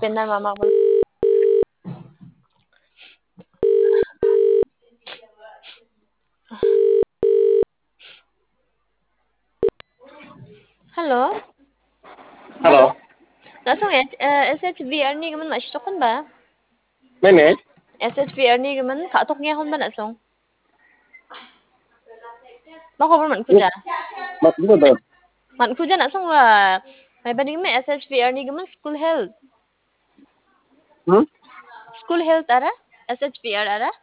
Pinar mama ko. Hello? Halo, Nasong SHVR ni gaman masyokon ba? Nenek. SHVR ni gaman katok niya kon ba nasong? Makover man ko Ini dyan. mat dito ba? Man ko dyan nasong may baning may SHVR ni gaman school health. Hmm? School health ara? SHVR ara?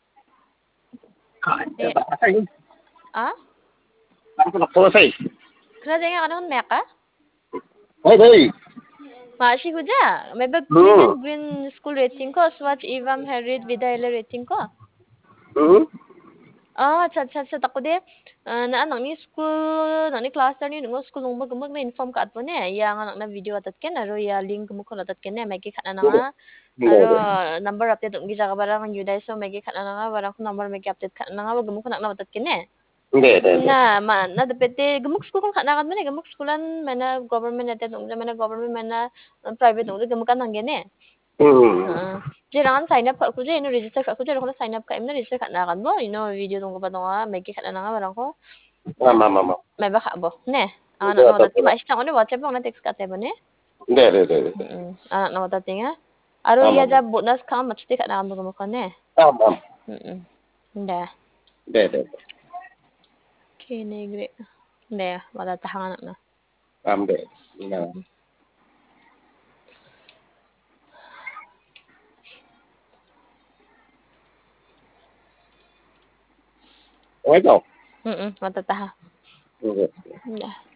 Kaya Eh, ba tayo? ah? Ano ko selesai? Kena jangan ano meka? Hey, hey. Maashi ko dyan. May bag clean Hmm. and green school rating ko. Swatch Evam Harriet Vidaila rating ko. Hmm. Chat ako de. Na anak ni school, anak ni cluster ni nung school nung mag na inform ka atpo ne. Ya anak na video atat ken aro ya link mo ko atat ken ne. May gikat na nga. Hindi, Aro hindi. number update ng gisa ka barang juday so may gikat na nga barang ko number may update ka na nga wag mo ko na atat ken ne. Hindi, hindi, hindi. Na dapete gamuk school kung kanakan man gamuk schoolan mana government natin mana government mana private nung gamuk kan gene. Hmm. Heeh. Kailangan sign up ako diyan, register ako diyan, ako na sign up ka na register ka na kan mo, video tong pa nga, may kika na nga barang ko. Mama, mama. May baka bo, ne. Hindi, Anak na ata matati, pala. maisita ko na WhatsApp ko na text ka tayo ne. Hindi, hindi, hindi. Anak na matati nga. Aro Mama, iya mama. ja bonus ka matsti ka na mo ko ne. Mama. Hindi. Hindi, hindi. Kinigri. Hindi, matatahangan na. Hindi. Hindi. Okay, ikaw? Matataha. Hindi. Hindi.